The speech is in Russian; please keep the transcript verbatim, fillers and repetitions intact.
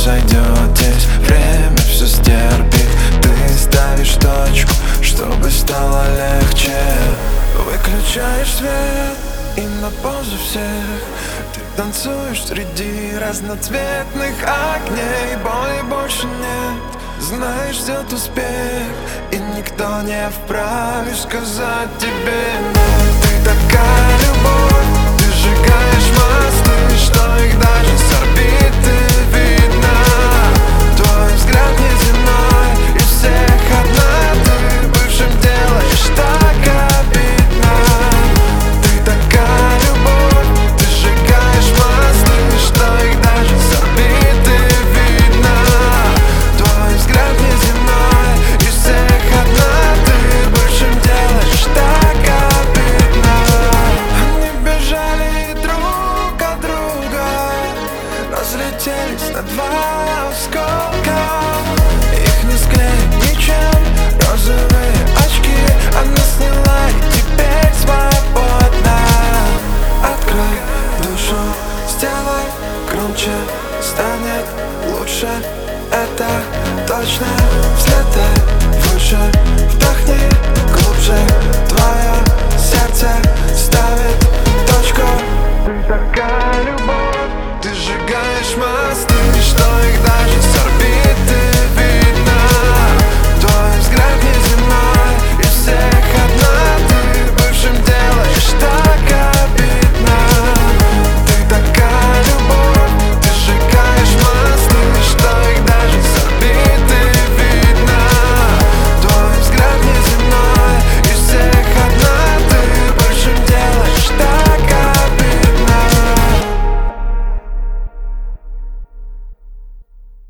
сойдет здесь, время все стерпит. Ты ставишь точку, чтобы стало легче. Выключаешь свет и на паузу всех. Ты танцуешь среди разноцветных огней. Боли больше нет, знаешь, ждет успех, и никто не вправе сказать тебе нет. Ты такая